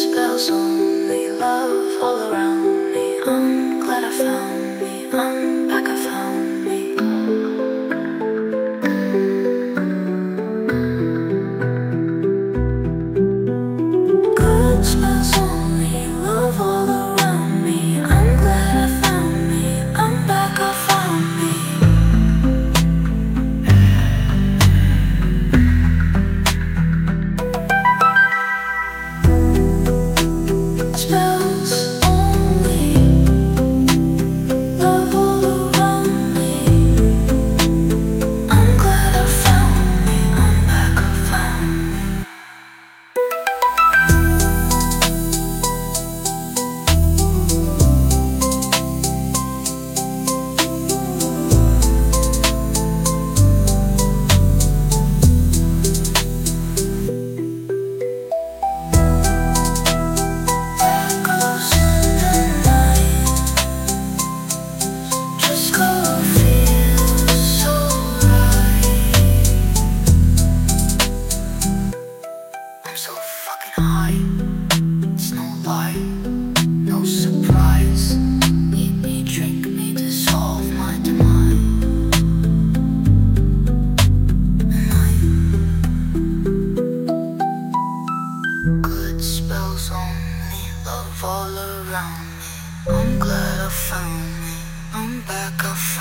spells only love all around me. I'm glad I found me. I'm back, I found me. Good spells only love all around me. I'm glad I found me. I'm back, I found me. Spells only love all around me. I'm glad I found me. I'm back, I found me. Close in the night, just go feel so right. I'm so fucking high, it's no lie, no surprise. Eat me, drink me, dissolve my demise. Good spells only, love all around me. I'm glad I found me. I'm back, I found me.